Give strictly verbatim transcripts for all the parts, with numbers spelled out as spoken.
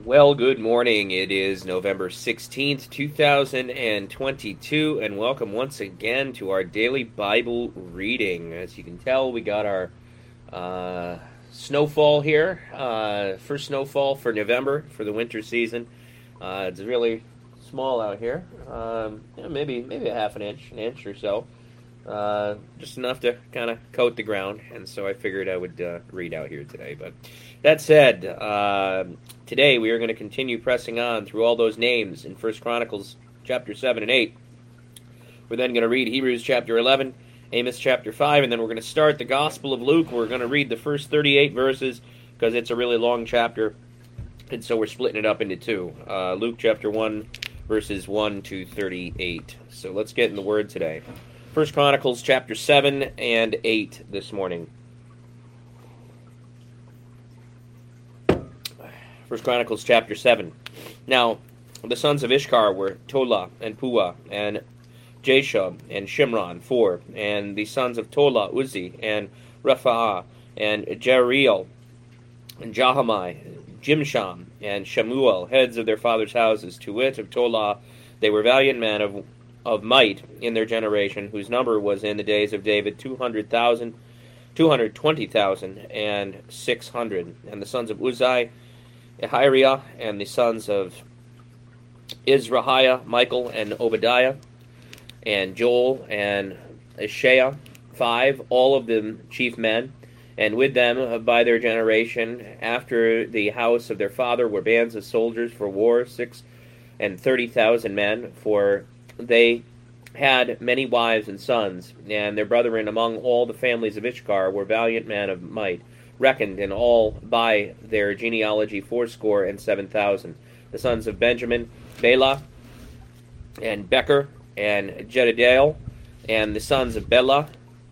Well, good morning. It is November sixteenth, two thousand twenty-two, and welcome once again to our daily Bible reading. As you can tell, we got our uh, snowfall here. Uh, first snowfall for November for the winter season. Uh, it's really small out here. Um, yeah, maybe maybe a half an inch, an inch or so. Uh, just enough to kind of coat the ground, and so I figured I would uh, read out here today. But that said, uh, today we are going to continue pressing on through all those names in First Chronicles chapter seven and eight. We're then going to read Hebrews chapter eleven, Amos chapter five, and then we're going to start the Gospel of Luke. We're going to read the first thirty-eight verses because it's a really long chapter, and so we're splitting it up into two. Uh, Luke chapter one, verses one to thirty-eight. So let's get in the Word today. First Chronicles chapter seven and eight this morning. First Chronicles chapter seven. Now, the sons of Ishkar were Tola and Puah and Jashub and Shimron, four. And the sons of Tola, Uzzi and Rephah and Jeriel and Jahamai, Jimsham and Shemuel, heads of their fathers' houses. To wit, of Tola, they were valiant men of of might in their generation, whose number was in the days of David two hundred thousand, two hundred twenty thousand, and six hundred. And the sons of Uzzi, Ahiriah, and the sons of Izrahiah, Michael, and Obadiah, and Joel, and Ishaiah, five, all of them chief men. And with them, by their generation, after the house of their father, were bands of soldiers for war, six and thirty thousand men, for they had many wives and sons, and their brethren among all the families of Ishkar were valiant men of might, reckoned in all by their genealogy fourscore and seven thousand. The sons of Benjamin, Bela, and Becher, and Jedidael, and the sons of Bela,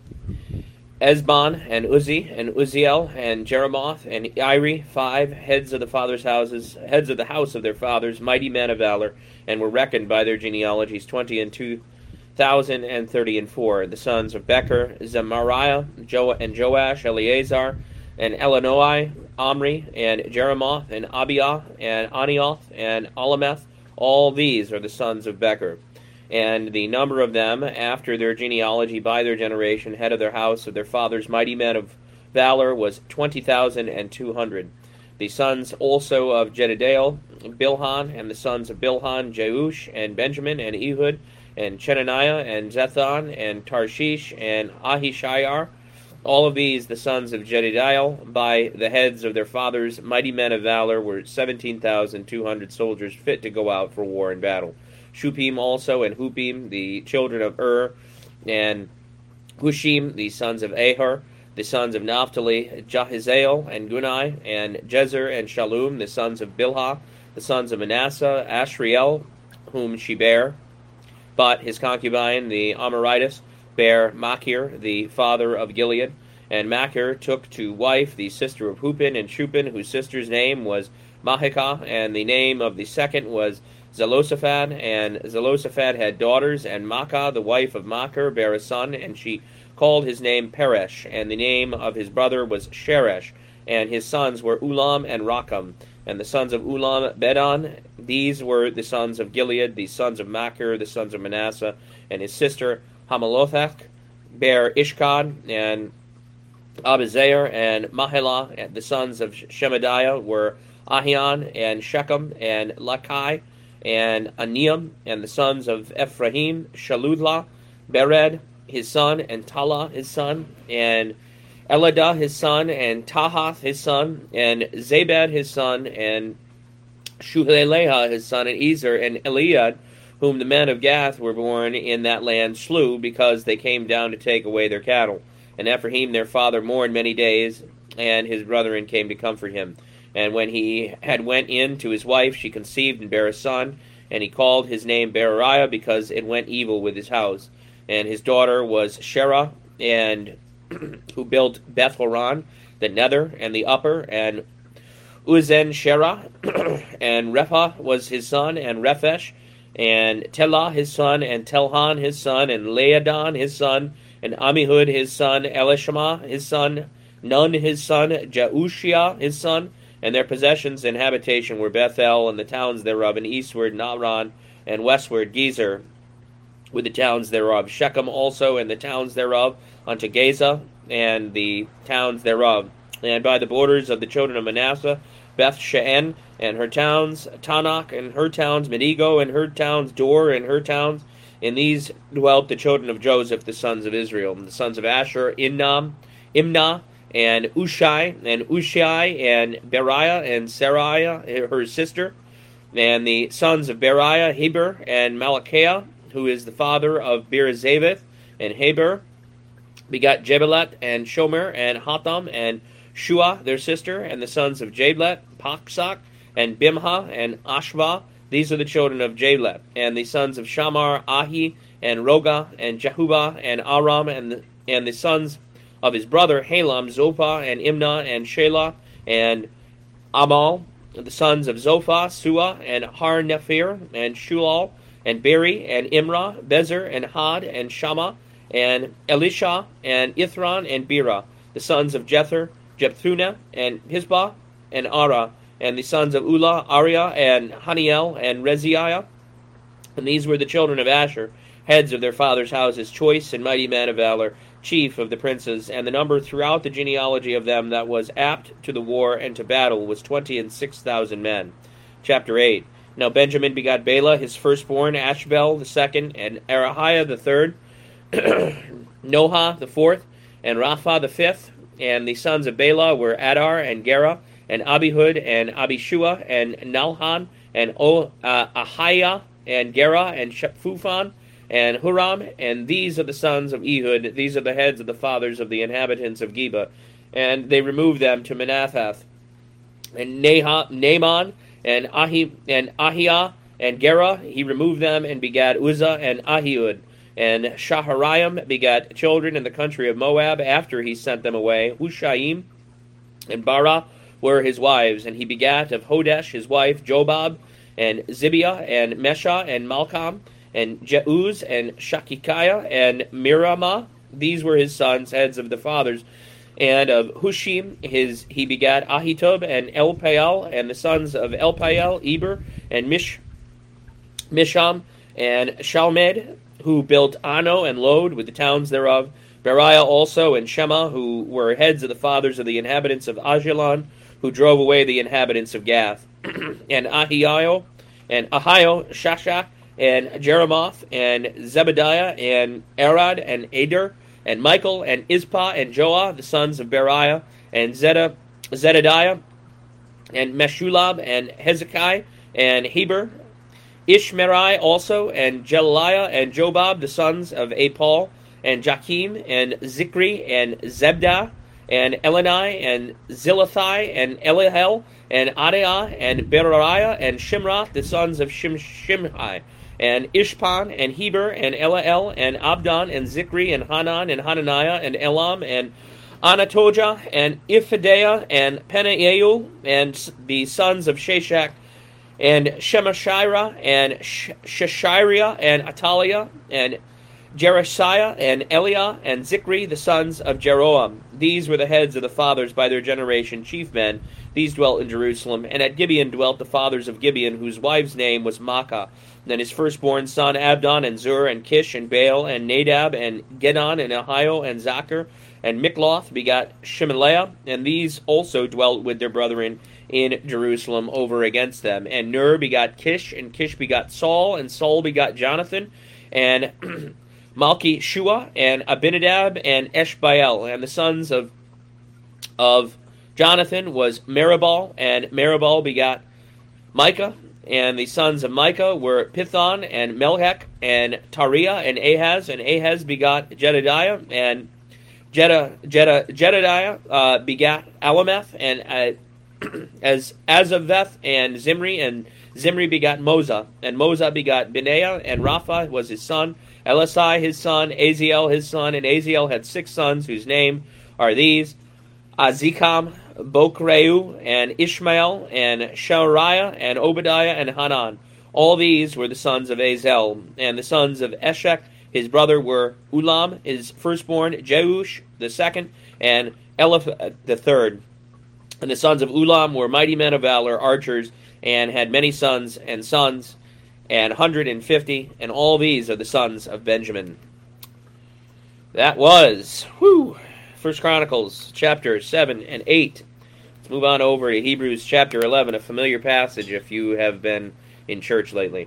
Esbon, and Uzzi, and Uzziel, and Jeremoth, and Iri, five, heads of the fathers' houses, heads of the house of their fathers, mighty men of valor, and were reckoned by their genealogies twenty and two thousand and thirty and four. The sons of Becher, Zemariah, jo- and Joash, Eleazar, and Elanoi, Omri, and Jeremoth, and Abiah, and Anioth, and Alameth. All these are the sons of Becher. And the number of them, after their genealogy by their generation, head of their house of their fathers, mighty men of valor, was twenty thousand and two hundred. The sons also of Jedidael, Bilhan, and the sons of Bilhan, Jeush, and Benjamin, and Ehud, and Chenaniah, and Zethon, and Tarshish, and Ahishaiar. All of these, the sons of Jedidiel, by the heads of their fathers, mighty men of valor, were seventeen thousand two hundred soldiers fit to go out for war and battle. Shupim also, and Hupim, the children of Ur, and Hushim, the sons of Ahar, the sons of Naphtali, Jahaziel, and Gunai, and Jezer, and Shalom, the sons of Bilhah, the sons of Manasseh, Ashriel, whom she bare. But his concubine, the Amorites, bare Machir, the father of Gilead. And Machir took to wife the sister of Hupin and Shupin, whose sister's name was Mahikah, and the name of the second was Zelosaphad. And Zelosaphad had daughters, and Maacah, the wife of Machir, bare a son, and she called his name Peresh, and the name of his brother was Sheresh, and his sons were Ulam and Rakam. And the sons of Ulam, Bedan. These were the sons of Gilead, the sons of Machir, the sons of Manasseh, and his sister Hamalothach bare Ishkad, and Abizair, and Mahelah. And the sons of Shemadiah were Ahian, and Shechem, and Lakai, and Aniam. And the sons of Ephraim, Shaludlah, Bered, his son, and Tala, his son, and Eladah, his son, and Tahath, his son, and Zabad, his son, and Shuheleha, his son, and Ezer, and Eliad, whom the men of Gath were born in that land, slew, because they came down to take away their cattle. And Ephraim their father mourned many days, and his brethren came to comfort him. And when he had went in to his wife, she conceived and bare a son, and he called his name Berariah, because it went evil with his house. And his daughter was Sherah, and who built Beth Horon, the nether and the upper, and Uzen Sherah, and Rephah was his son, and Rephesh, and Telah his son, and Telhan his son, and Laadon his son, and Amihud his son, Elishama his son, Nun his son, Jeushia his son, And their possessions and habitation were Bethel and the towns thereof, and eastward Naaran, and westward Gezer, with the towns thereof, Shechem also and the towns thereof, unto Gaza, and the towns thereof. And by the borders of the children of Manasseh, Beth Shean and her towns, Tanakh and her towns, Medigo and her towns, Dor and her towns. In these dwelt the children of Joseph, the sons of Israel. And the sons of Asher, Imnam, Imnah, and Ushai, and Ushai, and Beriah, and Sariah, her sister. And the sons of Beriah, Heber, and Malachiah, who is the father of Birzavith, and Heber begot Jebelet, and Shomer, and Hatham, and Shua, their sister, and the sons of Jablet, Paksak, and Bimha, and Ashva. These are the children of Jablet. And the sons of Shamar, Ahi, and Roga, and Jehubah, and Aram, and the, and the sons of his brother Halam, Zophah, and Imnah, and Shelah, and Amal. The sons of Zophah, Sua, and Har Nephir, and Shulal, and Beri, and Imrah, Bezer, and Had, and Shammah, and Elisha, and Ithran, and Bera. The sons of Jether, Jepthunah, and Hizbah, and Ara. And the sons of Ulah, Ariah, and Haniel, and Reziah. And these were the children of Asher, heads of their fathers' houses, choice and mighty men of valor, chief of the princes. And the number throughout the genealogy of them that was apt to the war and to battle was twenty and six thousand men. Chapter eight. Now Benjamin begot Bela, his firstborn, Ashbel the second, and Arahiah the third, Noha the fourth, and Rapha the fifth. And the sons of Bela were Adar, and Gera, and Abihud, and Abishua, and Nalhan, and o, uh, Ahiah, and Gera, and Shepphufan, and Huram. And these are the sons of Ehud. These are the heads of the fathers of the inhabitants of Geba. And they removed them to Manahath. And Neha, Naaman, and Ahi, and Ahiah, and Gera, he removed them, and begat Uzzah, and Ahihud. And Shahariam begat children in the country of Moab after he sent them away. Hushaim and Bara were his wives, and he begat of Hodesh his wife Jobab, and Zibiah, and Mesha, and Malcham, and Jeuz, and Shakikiah, and Miramah. These were his sons, heads of the fathers. And of Hushim his he begat Ahitub, and Elpaal, and the sons of Elpaal, Eber, and Mish, Misham, and Shalmed, who built Ano and Lod with the towns thereof. Beriah also, and Shema, who were heads of the fathers of the inhabitants of Ajalon, who drove away the inhabitants of Gath. And Ahio, and Ahio, Shashak, and Jeremoth, and Zebediah, and Arad, and Ader, and Michael, and Izpah, and Joah, the sons of Beriah, and Zeddah, Zedediah, and Meshulab, and Hezekiah, and Heber, Ishmerai also, and Jelaliah, and Jobab, the sons of Apal, and Jakim, and Zikri, and Zebdah, and Elani, and Zilathai, and Elihel, and Adiah, and Beriah, and Shimrath, the sons of Shim- Shimhai, and Ishpan, and Heber, and Eliel, and Abdon, and Zikri, and Hanan, and Hananiah, and Elam, and Anatoja, and Iphideah, and Penael, and the sons of Sheshach, and Shemashira, and Sheshariah, and Atalia, and Jerasiah, and Eliah, and Zikri, the sons of Jeroam. These were the heads of the fathers by their generation, chief men. These dwelt in Jerusalem. And at Gibeon dwelt the fathers of Gibeon, whose wife's name was Maacah. Then his firstborn son Abdon, and Zur, and Kish, and Baal, and Nadab, and Gedon, and Ahio, and Zachar, and Mikloth begot Shemaliah. And these also dwelt with their brethren in Jerusalem over against them. And Ner begot Kish, and Kish begot Saul, and Saul begot Jonathan, and Malchi Shua, and Abinadab, and Eshbaal. And the sons of of Jonathan was Meribal, and Meribal begot Micah. And the sons of Micah were Pithon, and Melech, and Tariah, and Ahaz. And Ahaz begot Jedediah, and Jeda, Jeda, Jedediah uh, begat Alameth, and uh, as Azaveth, and Zimri, and Zimri begot Moza, and Moza begot Benaiah, and Rapha was his son, Elisai his son, Aziel his son, and Aziel had six sons, whose name are these: Azikam, Bokreu, and Ishmael, and Shariah, and Obadiah, and Hanan. All these were the sons of Azel. And the sons of Eshek his brother were Ulam his firstborn, Jeush the second, and Eliph the third. And the sons of Ulam were mighty men of valor, archers, and had many sons and sons, and hundred and fifty, and all these are the sons of Benjamin. That was, whew, First Chronicles chapter seven and eight. Let's move on over to Hebrews chapter eleven, a familiar passage if you have been in church lately.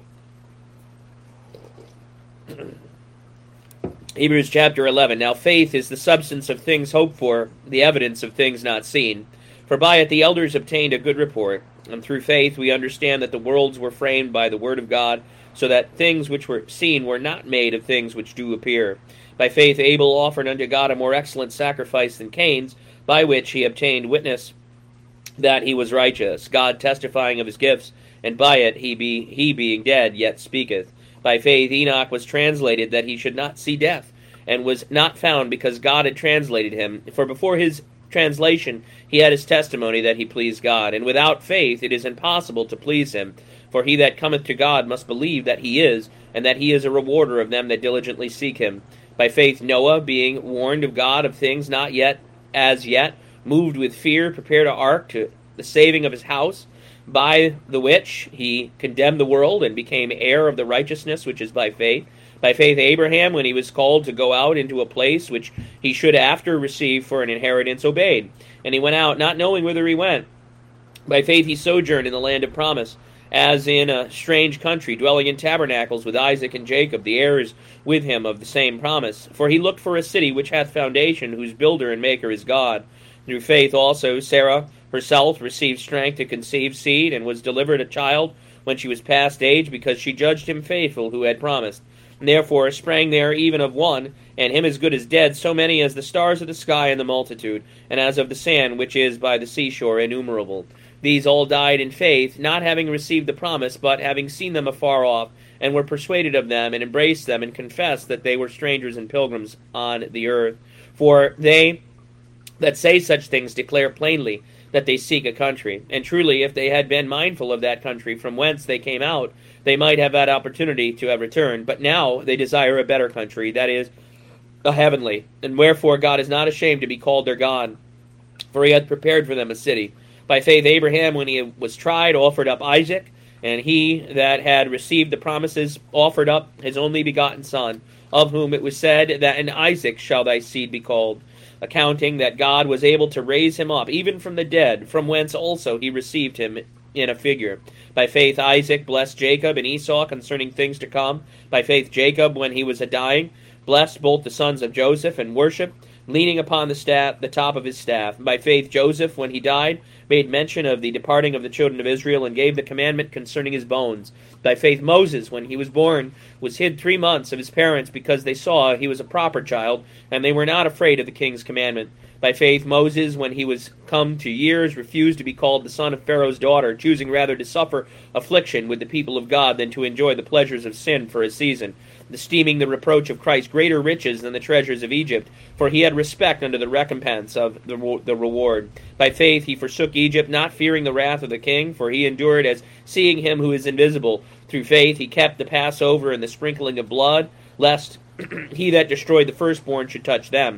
Hebrews chapter eleven. Now faith is the substance of things hoped for, the evidence of things not seen. For by it the elders obtained a good report. And through faith we understand that the worlds were framed by the word of God, so that things which were seen were not made of things which do appear. By faith Abel offered unto God a more excellent sacrifice than Cain's, by which he obtained witness that he was righteous, God testifying of his gifts, and by it he, be, he being dead yet speaketh. By faith Enoch was translated that he should not see death, and was not found because God had translated him. For before his translation he had his testimony that he pleased God. And without faith it is impossible to please him. For he that cometh to God must believe that he is, and that he is a rewarder of them that diligently seek him. By faith Noah, being warned of God of things not yet as yet, moved with fear, prepared an ark to the saving of his house, by the which he condemned the world, and became heir of the righteousness which is by faith. By faith Abraham, when he was called to go out into a place which he should after receive for an inheritance, obeyed. And he went out, not knowing whither he went. By faith he sojourned in the land of promise, as in a strange country, dwelling in tabernacles with Isaac and Jacob, the heirs with him of the same promise. For he looked for a city which hath foundation, whose builder and maker is God. Through faith also Sarah herself received strength to conceive seed, and was delivered a child when she was past age, because she judged him faithful who had promised. And therefore sprang there even of one, and him as good as dead, so many as the stars of the sky in the multitude, and as of the sand which is by the seashore innumerable. These all died in faith, not having received the promise, but having seen them afar off, and were persuaded of them, and embraced them, and confessed that they were strangers and pilgrims on the earth. For they that say such things declare plainly that they seek a country. And truly, if they had been mindful of that country from whence they came out, they might have had opportunity to have returned. But now they desire a better country, that is, a heavenly. And wherefore God is not ashamed to be called their God, for he hath prepared for them a city. By faith Abraham, when he was tried, offered up Isaac, and he that had received the promises offered up his only begotten son, of whom it was said that in Isaac shall thy seed be called, accounting that God was able to raise him up, even from the dead, from whence also he received him in a figure. By faith Isaac blessed Jacob and Esau concerning things to come. By faith Jacob, when he was a dying, blessed both the sons of Joseph, and worshipped, leaning upon the staff, the top of his staff. By faith Joseph, when he died, made mention of the departing of the children of Israel, and gave the commandment concerning his bones. By faith Moses, when he was born, was hid three months of his parents, because they saw he was a proper child, and they were not afraid of the king's commandment. By faith Moses, when he was come to years, refused to be called the son of Pharaoh's daughter, choosing rather to suffer affliction with the people of God than to enjoy the pleasures of sin for a season, esteeming the reproach of Christ greater riches than the treasures of Egypt, for he had respect unto the recompense of the, the reward. By faith he forsook Egypt, not fearing the wrath of the king, for he endured as seeing him who is invisible. Through faith he kept the Passover and the sprinkling of blood, lest he that destroyed the firstborn should touch them.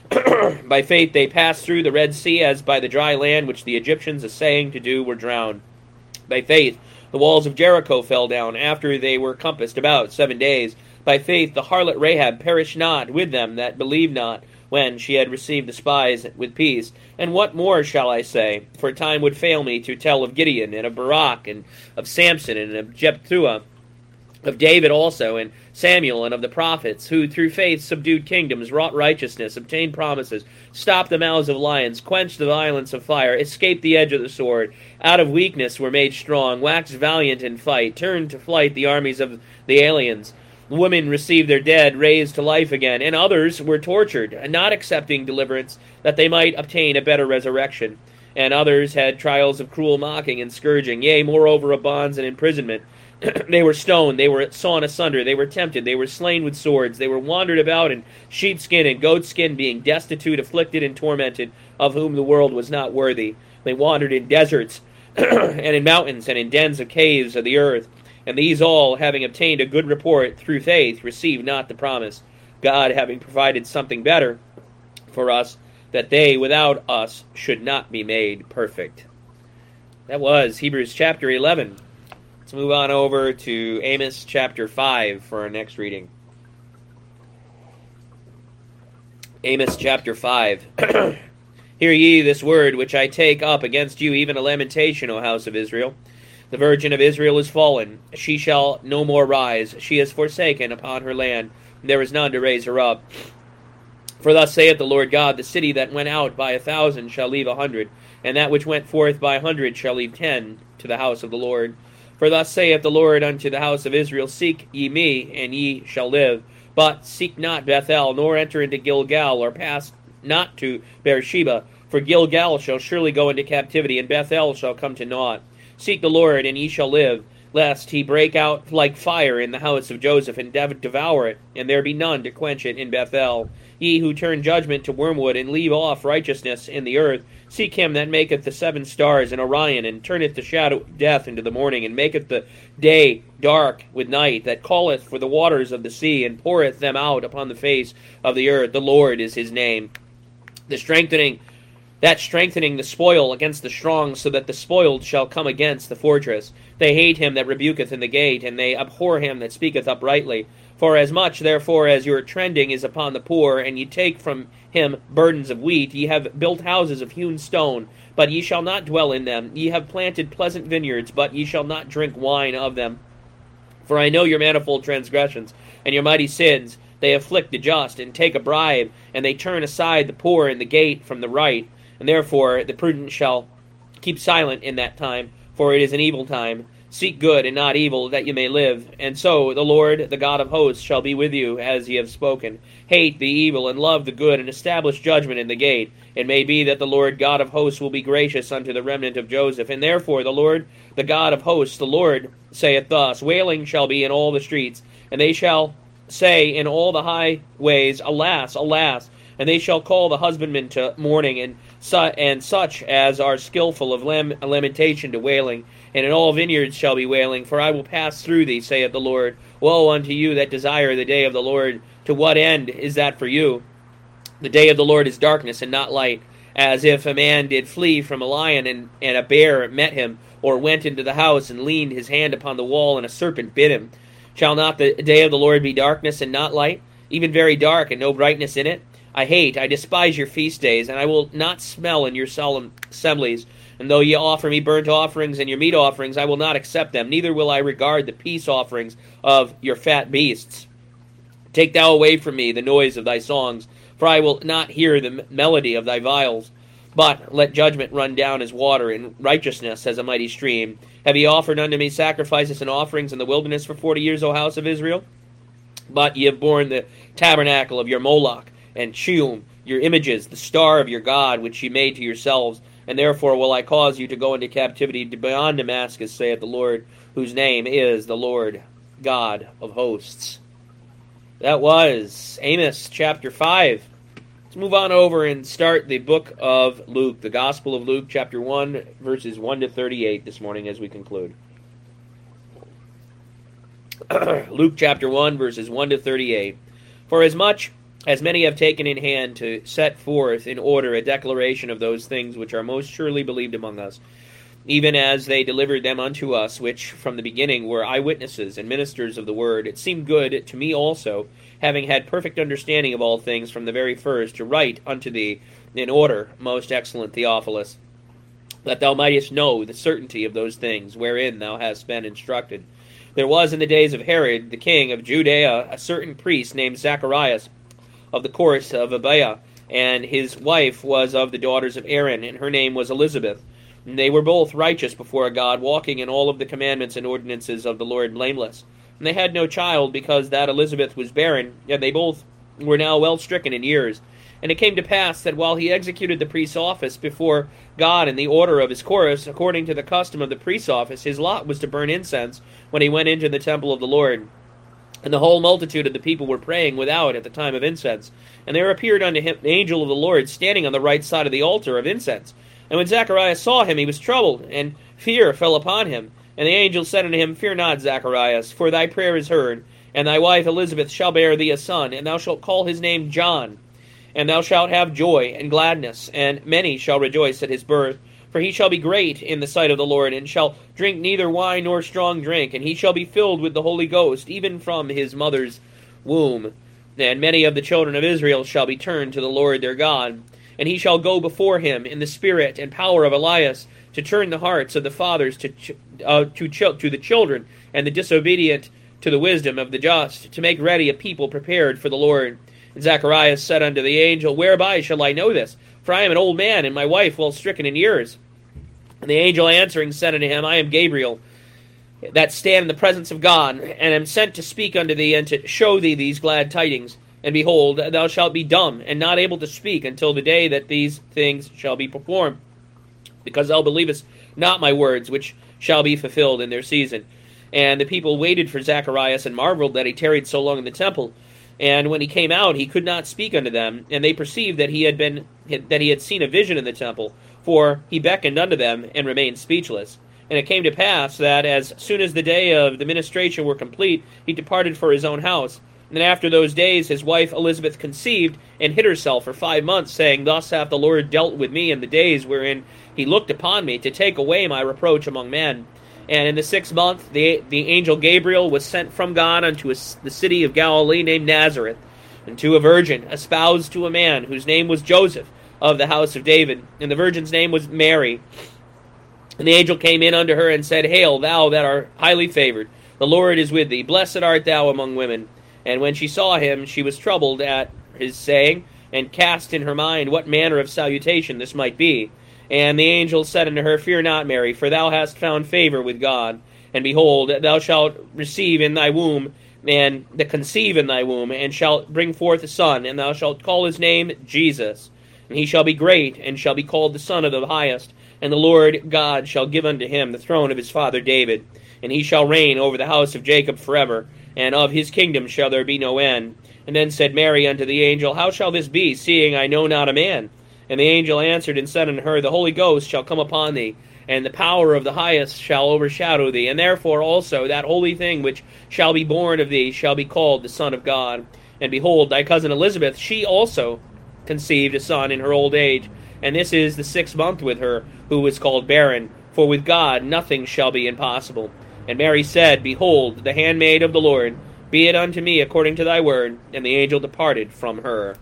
By faith they passed through the Red Sea, as by the dry land which the Egyptians assaying to do were drowned. By faith the walls of Jericho fell down, after they were compassed about seven days. By faith the harlot Rahab perished not with them that believed not, when she had received the spies with peace. And what more shall I say? For time would fail me to tell of Gideon, and of Barak, and of Samson, and of Jephthah, of David also, and Samuel, and of the prophets, who through faith subdued kingdoms, wrought righteousness, obtained promises, stopped the mouths of lions, quenched the violence of fire, escaped the edge of the sword, out of weakness were made strong, waxed valiant in fight, turned to flight the armies of the aliens. Women received their dead raised to life again, and others were tortured, not accepting deliverance, that they might obtain a better resurrection. And others had trials of cruel mocking and scourging, yea, moreover of bonds and imprisonment. They were stoned, they were sawn asunder, they were tempted, they were slain with swords, they were wandered about in sheepskin and goatskin, being destitute, afflicted, and tormented, of whom the world was not worthy. They wandered in deserts, and in mountains, and in dens of caves of the earth. And these all, having obtained a good report through faith, received not the promise, God having provided something better for us, that they without us should not be made perfect. That was Hebrews chapter eleven. Let's move on over to Amos chapter five for our next reading. Amos chapter five. Hear ye this word which I take up against you, even a lamentation, O house of Israel. The virgin of Israel is fallen. She shall no more rise. She is forsaken upon her land. There is none to raise her up. For thus saith the Lord God, the city that went out by a thousand shall leave a hundred, and that which went forth by a hundred shall leave ten to the house of the Lord. For thus saith the Lord unto the house of Israel, Seek ye me, and ye shall live. But seek not Bethel, nor enter into Gilgal, or pass not to Beersheba. For Gilgal shall surely go into captivity, and Bethel shall come to naught. Seek the Lord, and ye shall live, lest he break out like fire in the house of Joseph, and devour it, and there be none to quench it in Bethel. Ye who turn judgment to wormwood, and leave off righteousness in the earth, seek him that maketh the seven stars in Orion, and turneth the shadow of death into the morning, and maketh the day dark with night, that calleth for the waters of the sea, and poureth them out upon the face of the earth. The Lord is his name. The strengthening that strengthening the spoil against the strong, so that the spoiled shall come against the fortress. They hate him that rebuketh in the gate, and they abhor him that speaketh uprightly. For as much, therefore, as your trending is upon the poor, and ye take from him burdens of wheat, ye have built houses of hewn stone, but ye shall not dwell in them. Ye have planted pleasant vineyards, but ye shall not drink wine of them. For I know your manifold transgressions, and your mighty sins. They afflict the just, and take a bribe, and they turn aside the poor in the gate from the right. And therefore the prudent shall keep silent in that time, for it is an evil time. Seek good and not evil, that ye may live. And so the Lord, the God of hosts, shall be with you, as ye have spoken. Hate the evil, and love the good, and establish judgment in the gate. It may be that the Lord God of hosts will be gracious unto the remnant of Joseph. And therefore the Lord, the God of hosts, the Lord, saith thus, Wailing shall be in all the streets, and they shall say in all the highways, Alas, alas! And they shall call the husbandman to mourning, and su- and such as are skillful of lam- lamentation to wailing. And in all vineyards shall be wailing, for I will pass through thee, saith the Lord. Woe unto you that desire the day of the Lord! To what end is that for you? The day of the Lord is darkness and not light, as if a man did flee from a lion, and, and a bear met him, or went into the house, and leaned his hand upon the wall, and a serpent bit him. Shall not the day of the Lord be darkness and not light, even very dark, and no brightness in it? I hate, I despise your feast days, and I will not smell in your solemn assemblies. And though ye offer me burnt offerings and your meat offerings, I will not accept them, neither will I regard the peace offerings of your fat beasts. Take thou away from me the noise of thy songs, for I will not hear the melody of thy viols. But let judgment run down as water, and righteousness as a mighty stream. Have ye offered unto me sacrifices and offerings in the wilderness for forty years, O house of Israel? But ye have borne the tabernacle of your Moloch, and Chium, your images, the star of your God, which ye made to yourselves. And therefore will I cause you to go into captivity beyond Damascus, saith the Lord, whose name is the Lord God of hosts. That was Amos chapter five. Let's move on over and start the book of Luke, the Gospel of Luke, chapter one, verses one to thirty-eight this morning as we conclude. Luke chapter one, verses one to thirty-eight. For as much as many have taken in hand to set forth in order a declaration of those things which are most surely believed among us, even as they delivered them unto us, which from the beginning were eyewitnesses and ministers of the word, it seemed good to me also, having had perfect understanding of all things from the very first, to write unto thee in order, most excellent Theophilus, that thou mightest know the certainty of those things wherein thou hast been instructed. There was in the days of Herod, the king of Judea, a certain priest named Zacharias, of the course of Abiah, and his wife was of the daughters of Aaron, and her name was Elizabeth. And they were both righteous before God, walking in all of the commandments and ordinances of the Lord blameless. And they had no child, because that Elizabeth was barren, and they both were now well stricken in years. And it came to pass that while he executed the priest's office before God in the order of his course, according to the custom of the priest's office, his lot was to burn incense when he went into the temple of the Lord. And the whole multitude of the people were praying without at the time of incense. And there appeared unto him an angel of the Lord standing on the right side of the altar of incense. And when Zacharias saw him, he was troubled, and fear fell upon him. And the angel said unto him, Fear not, Zacharias, for thy prayer is heard, and thy wife Elizabeth shall bear thee a son, and thou shalt call his name John. And thou shalt have joy and gladness, and many shall rejoice at his birth. For he shall be great in the sight of the Lord, and shall drink neither wine nor strong drink, and he shall be filled with the Holy Ghost, even from his mother's womb. And many of the children of Israel shall be turned to the Lord their God. And he shall go before him in the spirit and power of Elias, to turn the hearts of the fathers to ch- uh, to, ch- to the children, and the disobedient to the wisdom of the just, to make ready a people prepared for the Lord. And Zacharias said unto the angel, Whereby shall I know this? For I am an old man, and my wife well stricken in years. And the angel answering said unto him, I am Gabriel, that stand in the presence of God, and am sent to speak unto thee, and to show thee these glad tidings. And behold, thou shalt be dumb, and not able to speak, until the day that these things shall be performed, because thou believest not my words, which shall be fulfilled in their season. And the people waited for Zacharias, and marveled that he tarried so long in the temple. And when he came out, he could not speak unto them, and they perceived that he had been that he had seen a vision in the temple, for he beckoned unto them, and remained speechless. And it came to pass that as soon as the day of the ministration were complete, he departed for his own house. And then after those days his wife Elizabeth conceived, and hid herself for five months, saying, Thus hath the Lord dealt with me in the days wherein he looked upon me, to take away my reproach among men. And in the sixth month the the angel Gabriel was sent from God unto a, the city of Galilee named Nazareth, and to a virgin espoused to a man, whose name was Joseph, of the house of David. And the virgin's name was Mary. And the angel came in unto her, and said, Hail, thou that art highly favored, the Lord is with thee. Blessed art thou among women. And when she saw him, she was troubled at his saying, and cast in her mind what manner of salutation this might be. And the angel said unto her, Fear not, Mary, for thou hast found favor with God. And behold, thou shalt receive in thy womb, and conceive in thy womb, and shalt bring forth a son, and thou shalt call his name Jesus. And he shall be great, and shall be called the Son of the Highest. And the Lord God shall give unto him the throne of his father David. And he shall reign over the house of Jacob forever, and of his kingdom shall there be no end. And then said Mary unto the angel, How shall this be, seeing I know not a man? And the angel answered and said unto her, The Holy Ghost shall come upon thee, and the power of the highest shall overshadow thee. And therefore also that holy thing which shall be born of thee shall be called the Son of God. And behold, thy cousin Elizabeth, she also conceived a son in her old age. And this is the sixth month with her, who was called barren. For with God nothing shall be impossible. And Mary said, Behold, the handmaid of the Lord, be it unto me according to thy word. And the angel departed from her.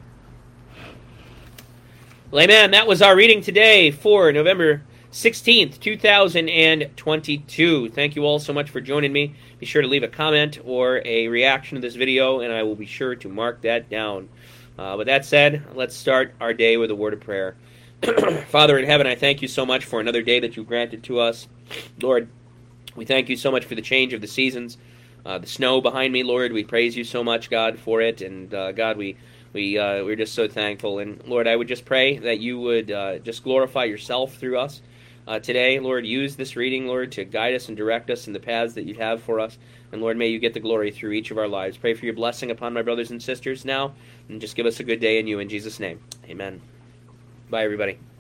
Well, amen. That was our reading today for November sixteenth, two thousand twenty-two. Thank you all so much for joining me. Be sure to leave a comment or a reaction to this video, and I will be sure to mark that down. Uh, with that said, let's start our day with a word of prayer. Father in heaven, I thank you so much for another day that you've granted to us. Lord, we thank you so much for the change of the seasons. Uh, the snow behind me, Lord, we praise you so much, God, for it. And uh, God, we we uh, we're just so thankful. And Lord, I would just pray that you would uh, just glorify yourself through us uh, today. Lord, use this reading, Lord, to guide us and direct us in the paths that you have for us. And Lord, may you get the glory through each of our lives. Pray for your blessing upon my brothers and sisters now, and just give us a good day in you in Jesus' name. Amen. Bye, everybody.